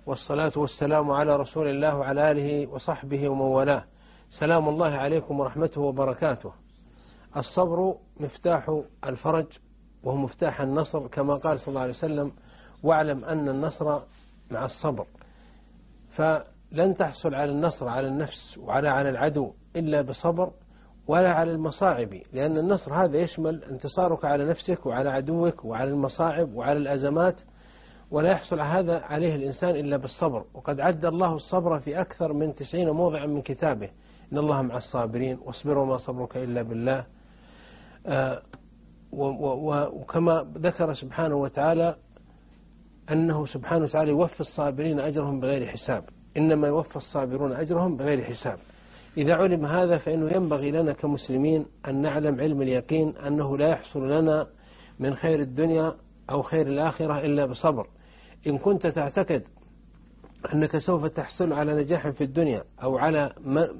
والصلاة والسلام على رسول الله وعلى آله وصحبه ومن والاه. سلام الله عليكم ورحمته وبركاته. الصبر مفتاح الفرج وهو مفتاح النصر، كما قال صلى الله عليه وسلم: واعلم أن النصر مع الصبر. فلن تحصل على النصر على النفس وعلى على العدو إلا بصبر، ولا على المصاعب، لأن النصر هذا يشمل انتصارك على نفسك وعلى عدوك وعلى المصاعب وعلى الأزمات، ولا يحصل هذا عليه الإنسان إلا بالصبر. وقد عد الله الصبر في أكثر من 90 موضعا من كتابه: إن الله مع الصابرين واصبروا ما صبرك إلا بالله. وكما ذكر سبحانه وتعالى أنه سبحانه وتعالى يوفي الصابرين أجرهم بغير حساب، إنما يوفى الصابرون أجرهم بغير حساب. إذا علم هذا فإنه ينبغي لنا كمسلمين أن نعلم علم اليقين أنه لا يحصل لنا من خير الدنيا أو خير الآخرة إلا بصبر. إن كنت تعتقد أنك سوف تحصل على نجاح في الدنيا أو على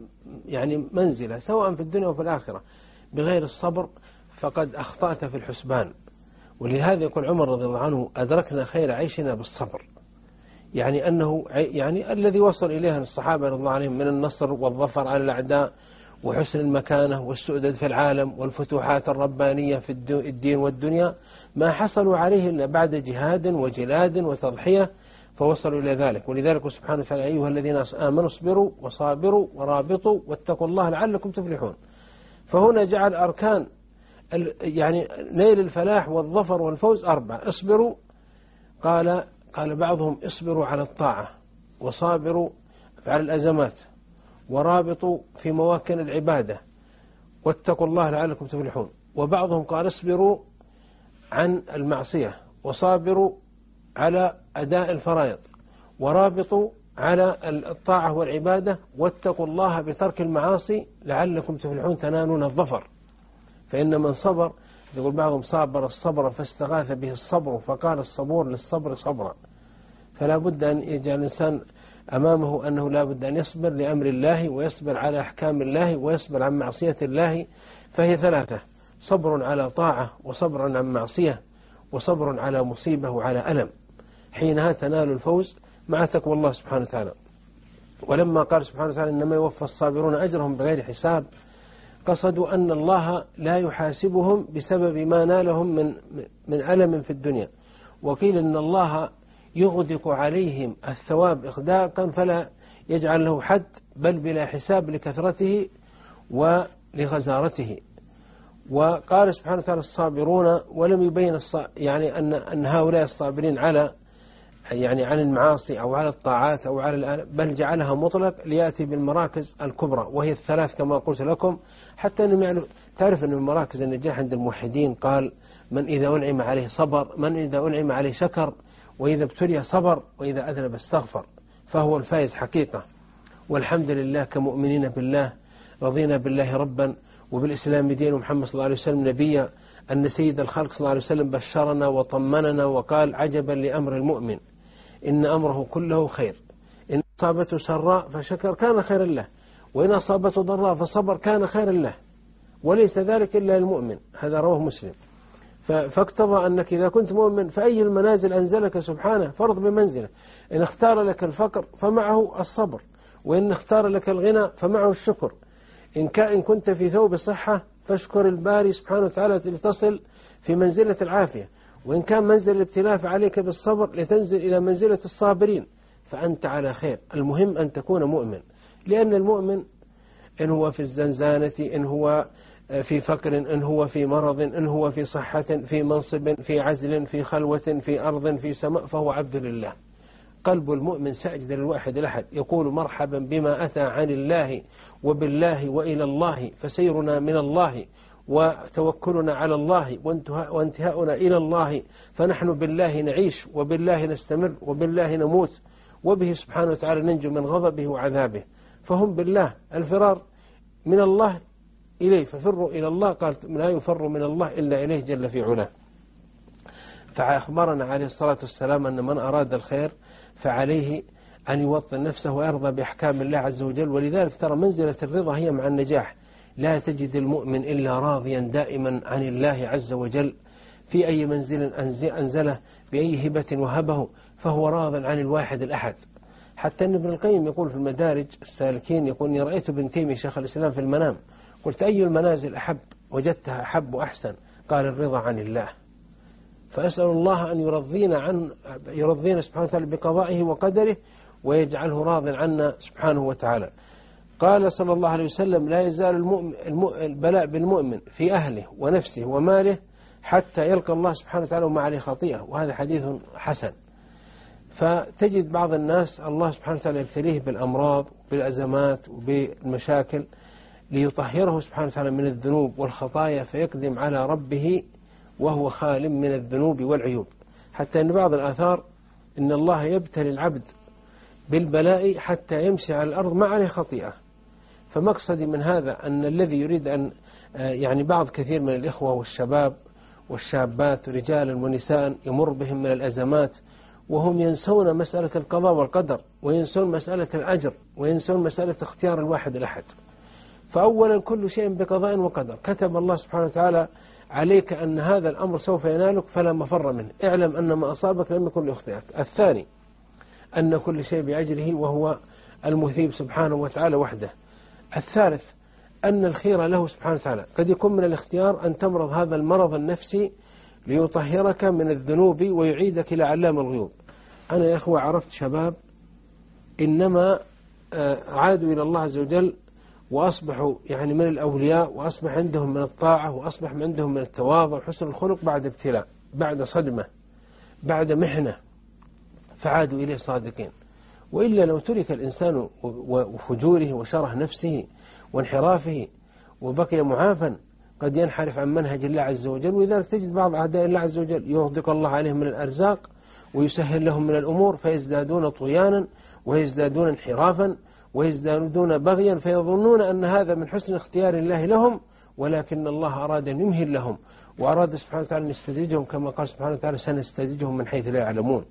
منزلة سواء في الدنيا وفي الآخرة بغير الصبر فقد أخطأت في الحسبان. ولهذا يقول عمر رضي الله عنه: أدركنا خير عيشنا بالصبر. يعني أنه الذي وصل إليه الصحابة رضي الله عنهم من النصر والظفر على الأعداء وحسن المكانة والسؤدد في العالم والفتوحات الربانية في الدين والدنيا ما حصلوا عليه إلا بعد جهاد وجلاد وتضحية، فوصلوا إلى ذلك. ولذلك سبحانه وتعالى: أيها الذين آمنوا اصبروا وصابروا ورابطوا واتقوا الله لعلكم تفلحون. فهنا جعل أركان نيل الفلاح والظفر والفوز 4. اصبروا، قال بعضهم: اصبروا على الطاعة، وصابروا على الأزمات، ورابطوا في مواكن العبادة، واتقوا الله لعلكم تفلحون. وبعضهم قال: اصبروا عن المعصية، وصابروا على أداء الفرائض، ورابطوا على الطاعة والعبادة، واتقوا الله بترك المعاصي لعلكم تفلحون تنالون الظفر. فإن من صبر، يقول بعضهم: صابر الصبر فاستغاث به الصبر فقال الصبور للصبر صبرا. فلا بد أن يجعل الإنسان أمامه أنه لا بد أن يصبر لأمر الله، ويصبر على أحكام الله، ويصبر عن معصية الله. فهي 3: صبر على طاعة، وصبر عن معصية، وصبر على مصيبة وعلى ألم. حينها تنال الفوز مع تقوى الله سبحانه وتعالى. ولما قال سبحانه وتعالى: إنما يوفى الصابرون أجرهم بغير حساب، قصدوا أن الله لا يحاسبهم بسبب ما نالهم من ألم في الدنيا. وقيل إن الله يغدق عليهم الثواب إغداقا فلا يجعل له حد، بل بلا حساب لكثرته ولغزارته. وقال سبحانه وتعالى: الصابرون، ولم يبين أن هؤلاء الصابرين على عن المعاصي أو على الطاعات أو على الآلام، بل جعلها مطلق ليأتي بالمراكز الكبرى، وهي 3 كما قلت لكم. حتى أن تعرف أن من مراكز النجاح عند الموحدين قال: من إذا أنعم عليه صبر، من إذا أنعم عليه شكر، وإذا ابتلي صبر، وإذا أذنب استغفر، فهو الفائز حقيقة. والحمد لله كمؤمنين بالله، رضينا بالله ربا وبالإسلام دين، ومحمد صلى الله عليه وسلم نبيا، أن سيد الخلق صلى الله عليه وسلم بشرنا وطمننا وقال: عجبا لأمر المؤمن، إن أمره كله خير، إن أصابته سراء فشكر كان خيرا له، وإن أصابته ضراء فصبر كان خيرا له، وليس ذلك إلا المؤمن. هذا رواه مسلم. فاقتضى أنك إذا كنت مؤمن فأي المنازل أنزلك سبحانه فرض بمنزله. إن اختار لك الفقر فمعه الصبر، وإن اختار لك الغنى فمعه الشكر. إن كنت في ثوب صحة فاشكر الباري سبحانه وتعالى لتصل في منزلة العافية، وإن كان منزل الابتلاء فعليك بالصبر لتنزل إلى منزلة الصابرين، فأنت على خير. المهم أن تكون مؤمن، لأن المؤمن إن هو في الزنزانة، إن هو في فقر، إن هو في مرض، إن هو في صحة، في منصب، في عزل، في خلوة، في أرض، في سماء، فهو عبد لله. قلب المؤمن ساجد للواحد الأحد، يقول: مرحبا بما أتى عن الله وبالله وإلى الله، فسيرنا من الله وتوكلنا على الله وانتهاؤنا إلى الله، فنحن بالله نعيش وبالله نستمر وبالله نموت، وبه سبحانه وتعالى ننجو من غضبه وعذابه. فهم بالله، الفرار من الله إليه، ففروا إلى الله. قال: لا يفر من الله إلا إليه جل في علاه. فأخبرنا عليه الصلاة والسلام أن من أراد الخير فعليه أن يوطن نفسه ويرضى بأحكام الله عز وجل. ولذلك ترى منزلة الرضا هي مع النجاح. لا تجد المؤمن إلا راضيا دائما عن الله عز وجل في أي منزل أنزله، بأي هبة وهبه، فهو راض عن الواحد الأحد. حتى أن ابن القيم يقول في المدارج السالكين، يقول إني رأيت ابن تيمية شيخ الإسلام في المنام، قلت أي المنازل أحب وجدتها أحب وأحسن؟ قال الرضا عن الله. فأسأل الله أن يرضينا سبحانه وتعالى بقضائه وقدره ويجعله راض عنا سبحانه وتعالى. قال صلى الله عليه وسلم: لا يزال البلاء بالمؤمن في أهله ونفسه وماله حتى يلقى الله سبحانه وتعالى وما عليه خطيئة، وهذا حديث حسن. فتجد بعض الناس الله سبحانه وتعالى يبتليه بالأمراض بالأزمات وبالمشاكل ليطهره سبحانه وتعالى من الذنوب والخطايا، فيقدم على ربه وهو خال من الذنوب والعيوب. حتى أن بعض الآثار إن الله يبتلي العبد بالبلاء حتى يمشي على الأرض ما عليه خطيئة. فمقصدي من هذا أن الذي يريد أن يعني بعض كثير من الإخوة والشباب والشابات رجالا ونساء يمر بهم من الأزمات وهم ينسون مسألة القضاء والقدر، وينسون مسألة الأجر، وينسون مسألة اختيار الواحد الأحد. فأولا كل شيء بقضاء وقدر، كتب الله سبحانه وتعالى عليك أن هذا الأمر سوف ينالك فلا مفر منه، اعلم أن ما أصابك لم يكن ليخطئك. الثاني أن كل شيء بأجله وهو المثيب سبحانه وتعالى وحده. الثالث أن الخير له سبحانه وتعالى، قد يكون من الاختيار أن تمرض هذا المرض النفسي ليطهرك من الذنوب ويعيدك إلى علام الغيوب. أنا يا أخوة عرفت شباب إنما عادوا إلى الله عز وجل وأصبحوا يعني من الأولياء، وأصبح عندهم من الطاعة، وأصبح عندهم من التواضع وحسن الخلق بعد ابتلاء، بعد صدمة، بعد محنة، فعادوا إليه صادقين. وإلا لو ترك الإنسان وفجوره وشره نفسه وانحرافه وبقي معافا قد ينحرف عن منهج الله عز وجل. ولذلك تجد بعض أعداء الله عز وجل يغدق الله عليهم من الأرزاق ويسهل لهم من الأمور فيزدادون طغيانا ويزدادون انحرافا ويزدادون بغيا، فيظنون أن هذا من حسن اختيار الله لهم، ولكن الله أراد أن يمهل لهم، وأراد سبحانه وتعالى أن يستدرجهم كما قال سبحانه وتعالى: سنستدرجهم من حيث لا يعلمون.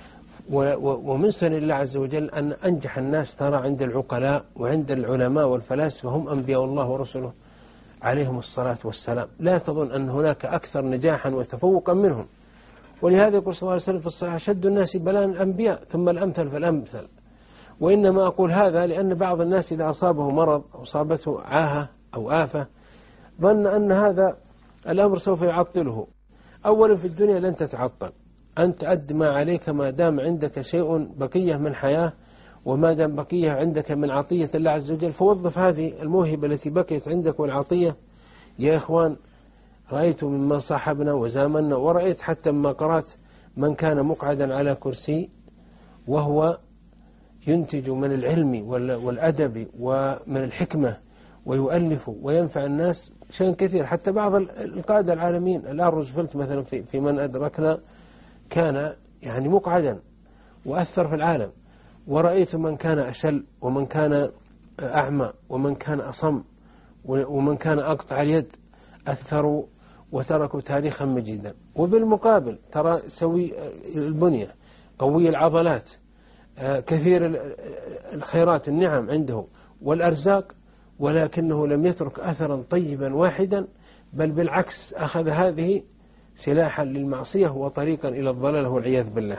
ومن سنن الله عز وجل أن أنجح الناس ترى عند العقلاء وعند العلماء والفلاسفة هم أنبياء الله ورسله عليهم الصلاة والسلام. لا تظن أن هناك أكثر نجاحا وتفوقا منهم. ولهذا يقول صلى الله عليه وسلم في الصحيح: أشد الناس بلاء الأنبياء ثم الأمثل فالأمثل. وإنما أقول هذا لأن بعض الناس إذا أصابه مرض أو أصابته عاهة أو آفة ظن أن هذا الأمر سوف يعطله. أولا في الدنيا لن تتعطل، أنت أد ما عليك ما دام عندك شيء بقية من حياة، وما دام بقية عندك من عطية الله عز وجل، فوظف هذه الموهبة التي بقيت عندك والعطية. يا إخوان، رأيت ممن صاحبنا وزامنا، ورأيت حتى ما قرأت من كان مقعدا على كرسي وهو ينتج من العلم والأدب ومن الحكمة ويؤلف وينفع الناس شيء كثير. حتى بعض القادة العالمين، الآن روزفلت مثلا في من أدركنا كان يعني مقعدا وأثر في العالم. ورأيت من كان أشل ومن كان أعمى ومن كان أصم ومن كان أقطع اليد أثروا وتركوا تاريخا مجيدا. وبالمقابل ترى سوي البنية، قوي العضلات، كثير الخيرات النعم عنده والأرزاق، ولكنه لم يترك أثرا طيبا واحدا، بل بالعكس أخذ هذه سلاحا للمعصية وطريقا إلى الضلال والعياذ بالله.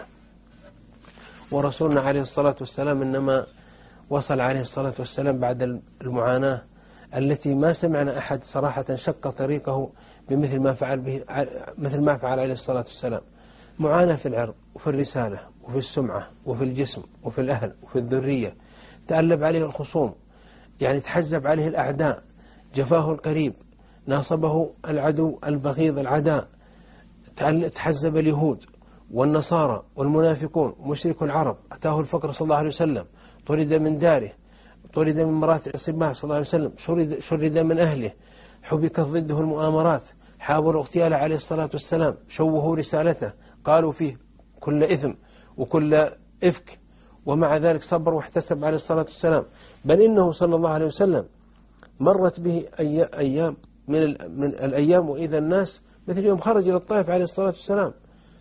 ورسولنا عليه الصلاة والسلام إنما وصل عليه الصلاة والسلام بعد المعاناة التي ما سمعنا أحد صراحة شق طريقه بمثل ما فعل به، مثل ما فعل عليه الصلاة والسلام. معاناة في العرض وفي الرسالة وفي السمعة وفي الجسم وفي الأهل وفي الذرية، تألب عليه الخصوم، يعني تحزب عليه الأعداء، جفاه القريب، ناصبه العدو البغيض العداء، تحزب اليهود والنصارى والمنافقون ومشرك العرب، أتاه الفقر صلى الله عليه وسلم، طرد من داره، طرد من مراتع صباه صلى الله عليه وسلم، شرد من أهله، حبكت ضده المؤامرات، حاولوا اغتياله عليه الصلاة والسلام، شوهوا رسالته، قالوا فيه كل إثم وكل إفك، ومع ذلك صبر واحتسب عليه الصلاة والسلام. بل إنه صلى الله عليه وسلم مرت به أيام من الأيام وإذا الناس مثل يوم خرج إلى الطائف عليه الصلاة والسلام.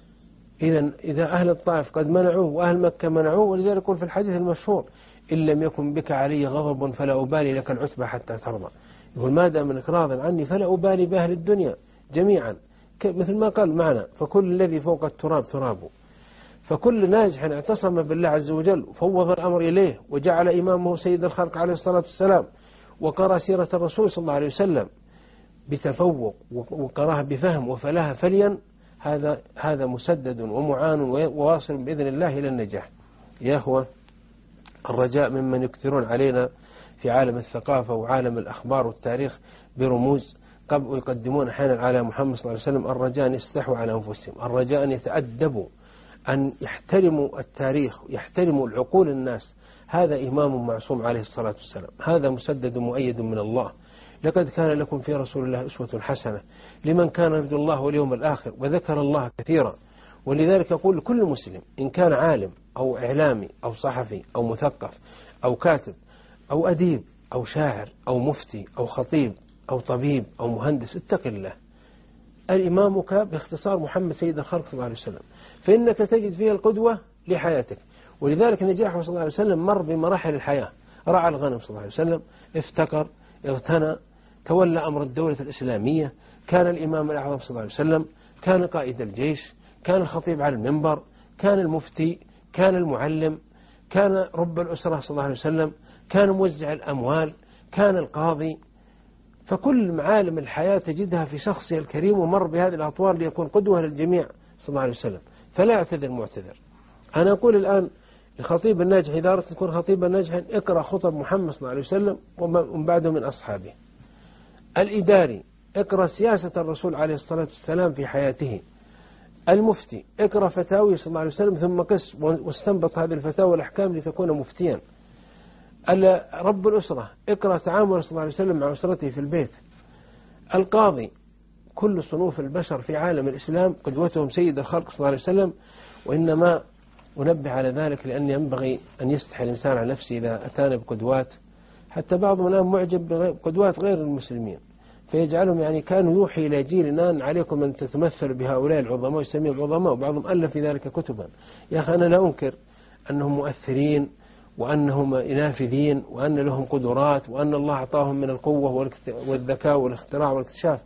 إذا أهل الطائف قد منعوه وأهل مكة منعوه، ولذلك يقول في الحديث المشهور: إن لم يكن بك علي غضب فلا أبالي لك العتبى حتى ترضى. يقول ما دام منك راض عني فلا أبالي بأهل الدنيا جميعا، مثل ما قال معنا: فكل الذي فوق التراب ترابه. فكل ناجح اعتصم بالله عز وجل وفوض الأمر إليه وجعل إمامه سيد الخلق عليه الصلاة والسلام وقرأ سيرة الرسول صلى الله عليه وسلم بتفوق وقراها بفهم وفلاها فليا، هذا مسدد ومعان وواصل بإذن الله إلى النجاح. يا أخوة، الرجاء ممن يكثرون علينا في عالم الثقافة وعالم الأخبار والتاريخ برموز ويقدمون أحيانا على محمد صلى الله عليه وسلم، الرجاء أن يستحوا على أنفسهم، الرجاء أن يتأدبوا، أن يحترموا التاريخ، يحترموا العقول الناس. هذا إمام معصوم عليه الصلاة والسلام، هذا مسدد مؤيد من الله. لقد كان لكم في رسول الله أسوة حسنة لمن كان يرجو الله واليوم الآخر وذكر الله كثيرا. ولذلك أقول لكل مسلم إن كان عالم أو إعلامي أو صحفي أو مثقف أو كاتب أو أديب أو شاعر أو مفتي أو خطيب أو طبيب أو مهندس، اتق الله. الإمامك باختصار محمد سيد الخلق صلى الله عليه وسلم، فإنك تجد فيه القدوة لحياتك. ولذلك نجاحه صلى الله عليه وسلم مر بمراحل الحياة، رعى الغنم صلى الله عليه وسلم، افتقر، اغتنى، تولى أمر الدولة الإسلامية، كان الإمام الأعظم صلى الله عليه وسلم، كان قائد الجيش، كان الخطيب على المنبر، كان المفتي، كان المعلم، كان رب الأسرة صلى الله عليه وسلم، كان موزع الأموال، كان القاضي. فكل معالم الحياة تجدها في شخصه الكريم، ومر بهذه الأطوار ليكون قدوة للجميع صلى الله عليه وسلم. فلا يعتذر معتذر. أنا أقول الآن لخطيب الناجح إذا أردت تكون خطيبا ناجحا اقرأ خطب محمد صلى الله عليه وسلم ومن بعده من أصحابه. الإداري اقرأ سياسة الرسول عليه الصلاة والسلام في حياته. المفتي اقرأ فتاوي صلى الله عليه وسلم ثم قس واستنبط هذه الفتاوى والأحكام لتكون مفتيا. رب الأسرة اقرأ تعامل صلى الله عليه وسلم مع أسرته في البيت. القاضي، كل صنوف البشر في عالم الإسلام قدوتهم سيد الخلق صلى الله عليه وسلم. وإنما أنبه على ذلك لأن ينبغي أن يستحي الإنسان على نفسه إذا أتانا بقدوات، حتى بعضهم الآن معجب بقدوات غير المسلمين فيجعلهم يعني كانوا يوحي إلى جيلنا عليكم أن تتمثلوا بهؤلاء العظماء ويسميهم العظماء، وبعضهم ألف في ذلك كتبا. يا أخي أنا لا أنكر أنهم مؤثرين وأنهم نافذين وأن لهم قدرات وأن الله أعطاهم من القوة والذكاء والاختراع والاكتشاف،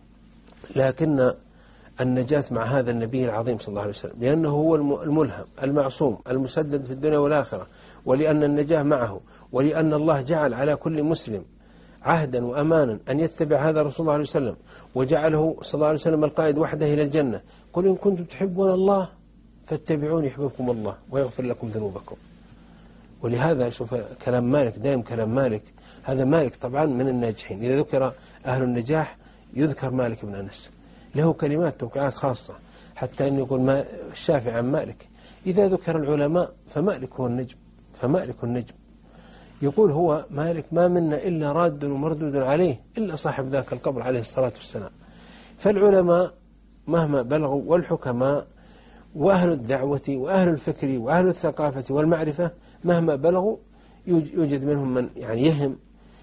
لكن النجاة مع هذا النبي العظيم صلى الله عليه وسلم، لأنه هو الملهم المعصوم المسدد في الدنيا والآخرة، ولأن النجاة معه، ولأن الله جعل على كل مسلم عهدا وأمانا أن يتبع هذا رسول الله عليه وسلم، وجعله صلى الله عليه وسلم القائد وحده إلى الجنة. قل إن كنتم تحبون الله فاتبعوني يحببكم الله ويغفر لكم ذنوبكم. ولهذا شوف كلام مالك، دائم كلام مالك، هذا مالك طبعا من الناجحين. إذا ذكر أهل النجاح يذكر مالك بن أنس، له كلمات توقيعات خاصة، حتى أن يقول الشافعي عن مالك إذا ذكر العلماء فمالك هو النجم، فمالك النجم. يقول هو مالك ما منا إلا راد ومردود عليه إلا صاحب ذاك القبر عليه الصلاة والسلام. فالعلماء مهما بلغوا والحكماء وأهل الدعوة وأهل الفكر وأهل الثقافة والمعرفة مهما بلغوا يوجد منهم من يعني يهم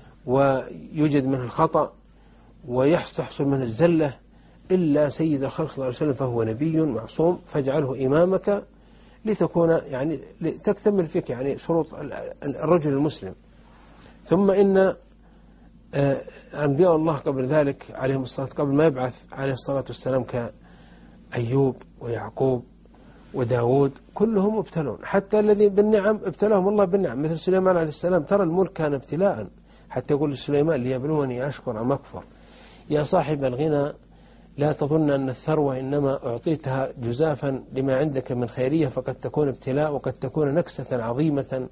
ويوجد منه الخطأ ويحصل منه الزلة، إلا سيد الخلق صلى الله عليه وسلم فهو نبي معصوم، فاجعله إمامك لتكون يعني تكتمل فيك يعني شروط الرجل المسلم. ثم إن أنبياء الله قبل ذلك عليهم الصلاة قبل ما يبعث عليه الصلاة والسلام كأيوب ويعقوب وداود كلهم مبتلون، حتى الذي بالنعم ابتلاهم الله بالنعم مثل سليمان عليه السلام. ترى الملك كان ابتلاء، حتى يقول لسليمان ليبلوني أشكر أم أكفر. يا صاحب الغنى لا تظن أن الثروة إنما أعطيتها جزافا لما عندك من خيرية، فقد تكون ابتلاء وقد تكون نكسة عظيمة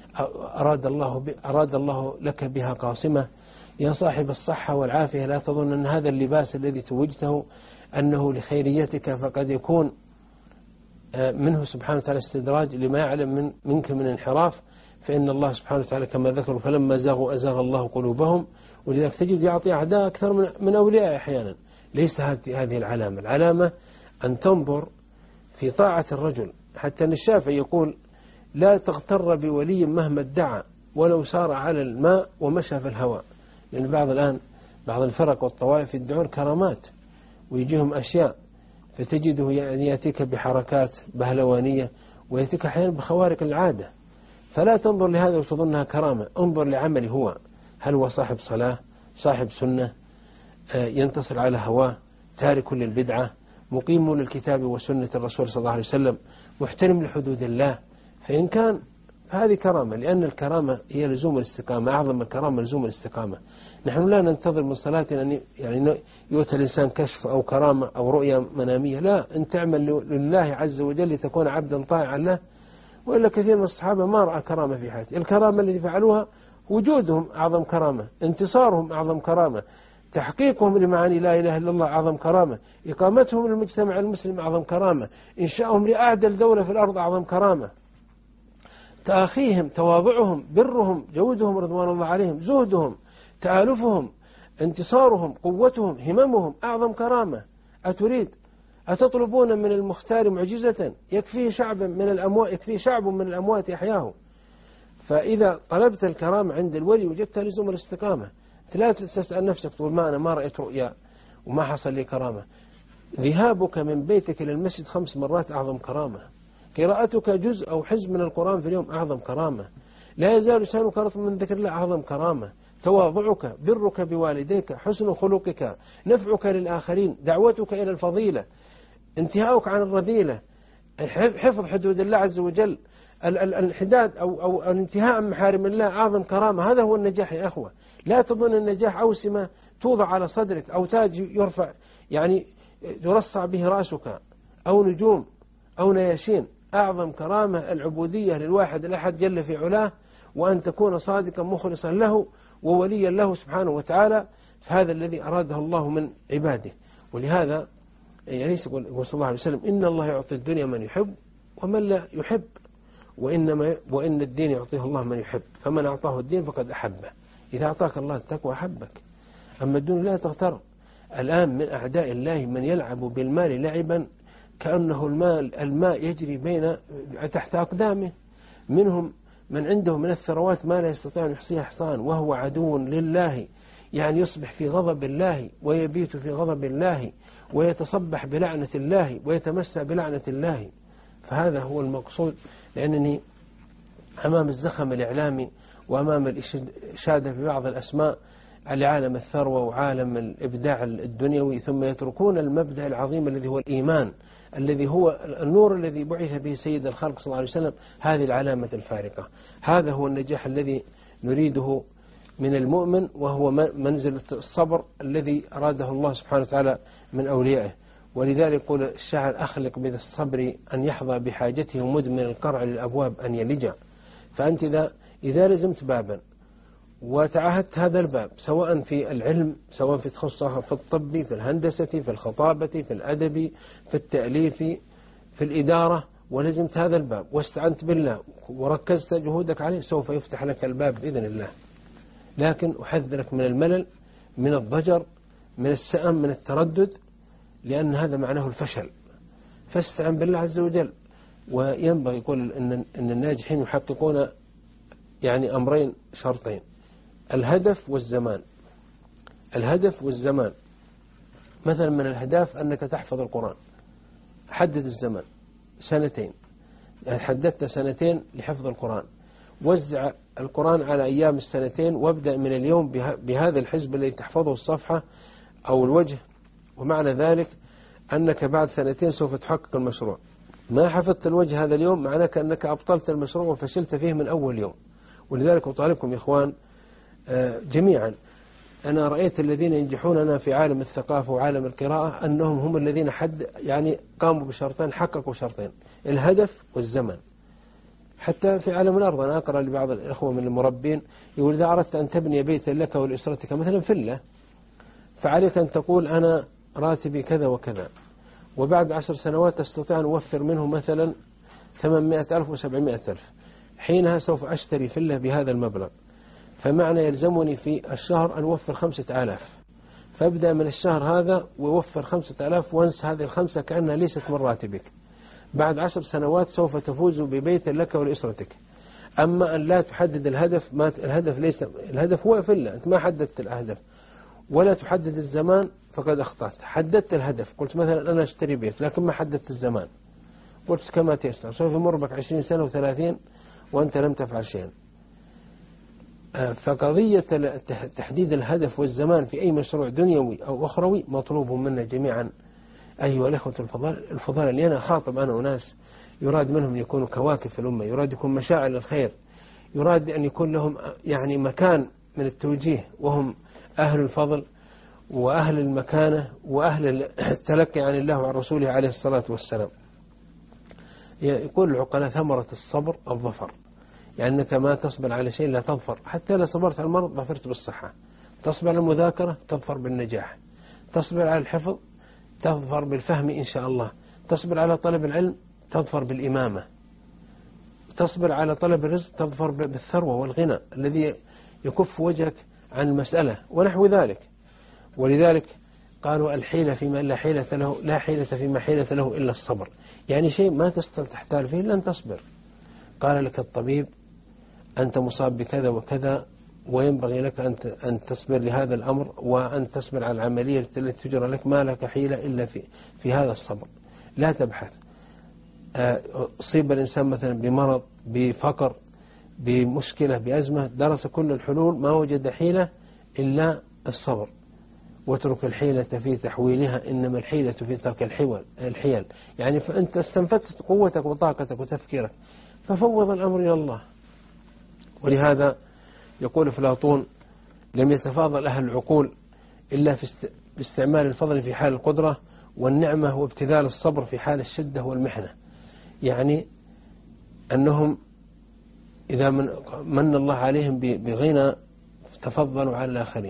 أراد الله لك بها قاصمة. يا صاحب الصحة والعافية لا تظن أن هذا اللباس الذي توجته أنه لخيريتك، فقد يكون منه سبحانه وتعالى استدراج لما يعلم منك من انحراف. فإن الله سبحانه وتعالى كما ذكروا فلما زاغوا أزاغ الله قلوبهم. ولذلك تجد يعطي أعداء أكثر من أولياء أحيانا. ليس هذه العلامة أن تنظر في طاعة الرجل. حتى أن الشافعي يقول لا تغتر بولي مهما ادعى ولو سار على الماء ومشى في الهواء. لأن بعض الفرق والطوائف يدعون كرامات ويجيهم أشياء، فتجده يعني يأتيك بحركات بهلوانية ويأتيك أحيانا بخوارق العادة. فلا تنظر لهذا وتظنها كرامة، انظر لعمله هو، هل هو صاحب صلاة، صاحب سنة، ينتصر على هواه، تارك للبدعة، مقيم للكتاب وسنة الرسول صلى الله عليه وسلم، محترم لحدود الله، فإن كان فهذه كرامة، لأن الكرامة هي لزوم الاستقامة، أعظم الكرامة لزوم الاستقامة. نحن لا ننتظر من صلاتنا أن يعني يؤتى الإنسان كشف أو كرامة أو رؤية منامية، لا، أن تعمل لله عز وجل لتكون عبدا طائعا له. وإلا كثير من الصحابة ما رأى كرامة في حياته. الكرامة التي فعلوها وجودهم أعظم كرامة، انتصارهم أعظم كرامة، تحقيقهم لمعاني لا إله إلا الله أعظم كرامة، إقامتهم للمجتمع المسلم أعظم كرامة، إنشاؤهم لأعدل دولة في الأرض أعظم كرامة، تأخيهم، تواضعهم، برهم، جودهم رضوان الله عليهم، زهدهم، تآلفهم، انتصارهم، قوتهم، هممهم أعظم كرامة. أتطلبون من المختار معجزة؟ يكفيه شعب من الأموات إحياه. فإذا طلبت الكرامة عند الولي وجدتها لزوم الاستقامة. لا تسأل نفسك تقول أنا ما رأيت رؤيا وما حصل لي كرامة. ذهابك من بيتك إلى المسجد 5 مرات أعظم كرامة. قراءتك جزء أو حزب من القرآن في اليوم أعظم كرامة. لا يزال لسانك رطبا من ذكر الله أعظم كرامة. تواضعك، برك بوالديك، حسن خلقك، نفعك للآخرين، دعوتك إلى الفضيلة، انتهاؤك عن الرذيلة، حفظ حدود الله عز وجل، الانحداد أو الانتهاء عن محارم الله أعظم كرامة. هذا هو النجاح يا أخوة. لا تظن النجاح أوسمة توضع على صدرك أو تاج يرفع يعني يرصع به رأسك أو نجوم أو نياشين. أعظم كرامة العبودية للواحد الأحد جل في علاه، وأن تكون صادقا مخلصا له ووليا له سبحانه وتعالى. فهذا الذي أراده الله من عباده. ولهذا يعني يقول صلى الله عليه وسلم إن الله يعطي الدنيا من يحب ومن لا يحب، وإن الدين يعطيه الله من يحب، فمن أعطاه الدين فقد أحبه. إذا أعطاك الله التقوى أحبك. أما الدنيا لا تغتر. الآن من أعداء الله من يلعب بالمال لعبا كأنه الماء يجري تحت أقدامه. منهم من عنده من الثروات ما لا يستطيع أن يحصيها حصان، وهو عدو لله، يعني يصبح في غضب الله ويبيت في غضب الله ويتصبح بلعنة الله ويتمسى بلعنة الله. فهذا هو المقصود. لأنني أمام الزخم الإعلامي وأمام الإشادة ببعض الأسماء لعالم الثروة وعالم الإبداع الدنيوي، ثم يتركون المبدأ العظيم الذي هو الإيمان، الذي هو النور الذي بعث به سيد الخلق صلى الله عليه وسلم. هذه العلامة الفارقة. هذا هو النجاح الذي نريده من المؤمن، وهو منزلة الصبر الذي أراده الله سبحانه وتعالى من أوليائه. ولذلك يقول الشاعر أخلق بالصبر أن يحظى بحاجته مدمن القرع للأبواب أن يلجأ. فأنت إذا لزمت بابا وتعهدت هذا الباب، سواء في العلم، سواء في تخصصها في الطب، في الهندسة، في الخطابة، في الأدب، في التأليف، في الإدارة، ولزمت هذا الباب واستعنت بالله وركزت جهودك عليه، سوف يفتح لك الباب بإذن الله. لكن أحذرك من الملل، من الضجر، من السأم، من التردد، لأن هذا معناه الفشل. فاستعن بالله عز وجل. وينبغي يقول إن الناجحين يحققون يعني أمرين شرطين: الهدف والزمان. الهدف والزمان. مثلا من الأهداف أنك تحفظ القرآن، حدد الزمان 2 حددت 2 لحفظ القرآن، وزع القرآن على أيام 2 وابدأ من اليوم بهذا الحزب الذي تحفظه الصفحة أو الوجه. ومعنى ذلك أنك بعد 2 سوف تحقق المشروع. ما حفظت الوجه هذا اليوم معناه أنك أبطلت المشروع وفشلت فيه من أول يوم. ولذلك أطالبكم يا إخوان جميعا، أنا رأيت الذين ينجحوننا في عالم الثقافة وعالم القراءة أنهم هم الذين يعني قاموا بشرطين، حققوا شرطين: الهدف والزمن. حتى في عالم الأرض أنا أقرأ لبعض الإخوة من المربين يقول إذا أردت أن تبني بيتا لك ولأسرتك مثلا فيلا، فعليك أن تقول أنا راتبي كذا وكذا، وبعد 10 سنوات أستطيع أن أوفر منه مثلا 800,000 و700,000، حينها سوف أشتري فيلا بهذا المبلغ، فمعنى يلزمني في الشهر أن أوفر 5,000. فابدأ من الشهر هذا ووفر 5,000 وانس هذه ال5 كأنها ليست من راتبك. بعد 10 سنوات سوف تفوز ببيت لك ولأسرتك. أما أن لا تحدد الهدف، الهدف هو فيلا، أنت ما حددت الهدف، ولا تحدد الزمان، فقد أخطأت. حددت الهدف، قلت مثلا أنا أشتري بيت، لكن ما حددت الزمان، قلت كما تيسر، سوف يمر بك 20 سنة و30 وأنت لم تفعل شيئا. فقضية تحديد الهدف والزمان في أي مشروع دنيوي أو أخروي مطلوب منا جميعا أيها الأخوة الفضلاء، لأن خاطب أنا أناس يراد منهم أن يكونوا كواكب في الأمة، يراد يكون مشاعر للخير، يراد أن يكون لهم يعني مكان من التوجيه، وهم أهل الفضل وأهل المكانة وأهل التلقي عن الله وعن رسوله عليه الصلاة والسلام. يقول العقلاء ثمرة الصبر الظفر، يعني أنك ما تصبر على شيء لا تظفر، حتى لو صبرت على المرض ظفرت بالصحة. تصبر على المذاكرة تظفر بالنجاح، تصبر على الحفظ تظفر بالفهم إن شاء الله، تصبر على طلب العلم تظفر بالإمامة، تصبر على طلب الرزق تظفر بالثروة والغنى الذي يكف وجهك عن المسألة ونحو ذلك. ولذلك قالوا الحيلة فيما لا حيلة له، لا حيلة فيما حيلة له إلا الصبر، يعني شيء ما تحتال فيه لن تصبر. قال لك الطبيب أنت مصاب بكذا وكذا، وينبغي لك أن تصبر لهذا الأمر، وأن تصبر على العملية التي تجرى لك، ما لك حيلة إلا في هذا الصبر. لا تبحث. أصيب الإنسان مثلا بمرض، بفقر، بمشكلة، بأزمة، درس كل الحلول ما وجد حيلة إلا الصبر. واترك الحيلة في تحويلها، إنما الحيلة في ترك الحيل. يعني فأنت استنفذت قوتك وطاقتك وتفكيرك، ففوض الأمر إلى الله. ولهذا يقول أفلاطون لم يتفاضل أهل العقول إلا في باستعمال الفضل في حال القدرة والنعمة، وابتذال الصبر في حال الشدة والمحنة. يعني أنهم إذا من الله عليهم بغنى تفضلوا على الآخرين،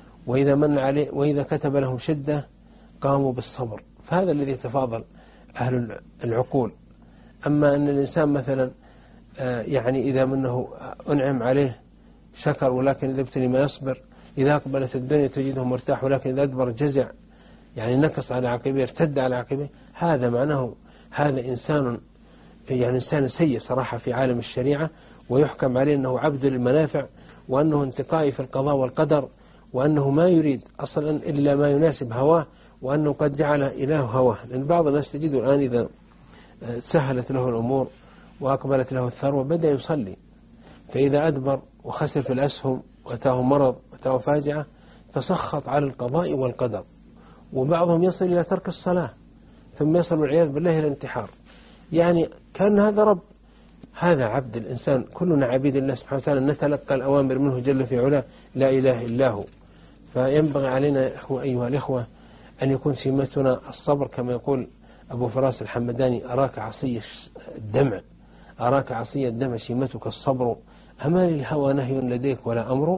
وإذا كتب لهم شدة قاموا بالصبر. فهذا الذي يتفاضل أهل العقول. أما أن الإنسان مثلا يعني إذا منه أنعم عليه شكر، ولكن إذا ابتلي ما يصبر، إذا أقبلت الدنيا تجده مرتاح، ولكن إذا أدبر جزع، يعني نكص على عقبه، ارتد على عقبه، هذا معناه هذا إنسان يعني إنسان سيء صراحة في عالم الشريعة، ويحكم عليه أنه عبد للمنافع، وأنه انتقائي في القضاء والقدر، وأنه ما يريد أصلا إلا ما يناسب هواه، وأنه قد جعل إله هواه. لأن بعض الناس تجده الآن إذا سهلت له الأمور وأقبلت له الثروة بدأ يصلي، فإذا أدبر وخسر في الأسهم وأتاه مرض وأتاه فاجعة تسخط على القضاء والقدر. وبعضهم يصل إلى ترك الصلاة، ثم يصل والعياذ بالله إلى الانتحار. يعني كان هذا رب، هذا عبد. الإنسان كلنا عبيد الله سبحانه وتعالى، نتلقى الأوامر منه جل في علاه، لا إله إلا هو. فينبغي علينا أيها الإخوة أن يكون سمتنا الصبر، كما يقول أبو فراس الحمداني أراك عصي الدمع، أراك عصي الدمع سمتك الصبر، أما للهوى نهي لديك ولا أمر.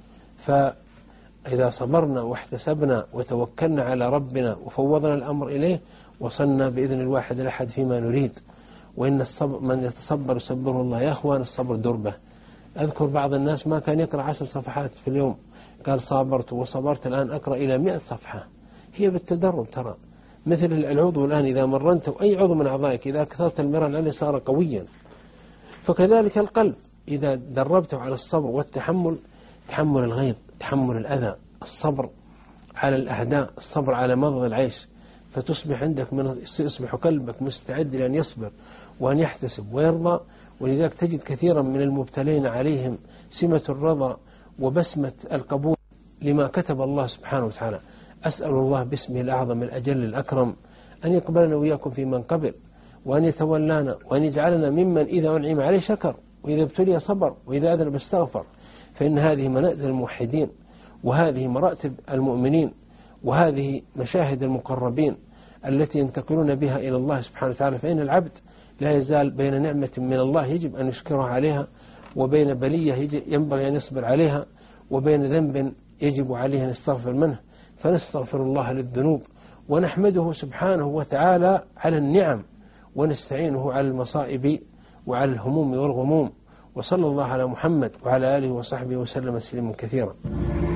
فإذا صبرنا واحتسبنا وتوكلنا على ربنا وفوضنا الأمر إليه، وصلنا بإذن الواحد الأحد فيما نريد. وإن الصبر من يتصبر يصبره الله. يا أخوان الصبر دربة. أذكر بعض الناس ما كان يقرأ 10 صفحات في اليوم، قال صابرت وصبرت، الآن أقرأ إلى 100 صفحة. هي بالتدرب ترى. مثل العضو الآن إذا مرنت أي عضو من أعضائك، إذا كثرت المرن عليه صار قويا. فكذلك القلب إذا دربته على الصبر والتحمل، تحمل الغيظ، تحمل الأذى، الصبر على الأعداء، الصبر على مرض العيش، فتصبح عندك يصبح قلبك مستعد لأن يصبر وأن يحتسب ويرضى. ولذلك تجد كثيرا من المبتلين عليهم سمة الرضا وبسمة القبول لما كتب الله سبحانه وتعالى. أسأل الله باسمه الأعظم الأجل الأكرم أن يقبلنا وإياكم في من قبل، وأن يتولانا، وأن يجعلنا ممن إذا أنعم عليه شكر، وإذا ابتلي صبر، وإذا أذنب استغفر. فإن هذه منازل الموحدين، وهذه مراتب المؤمنين، وهذه مشاهد المقربين التي ينتقلون بها إلى الله سبحانه وتعالى. فإن العبد لا يزال بين نعمة من الله يجب أن يشكرها عليها، وبين بلية ينبغي أن يصبر عليها، وبين ذنب يجب عليه أن يستغفر منه. فنستغفر الله للذنوب، ونحمده سبحانه وتعالى على النعم، ونستعينه على المصائب وعلى الهموم والغموم. وصلى الله على محمد وعلى آله وصحبه وسلم تسليما كثيرا.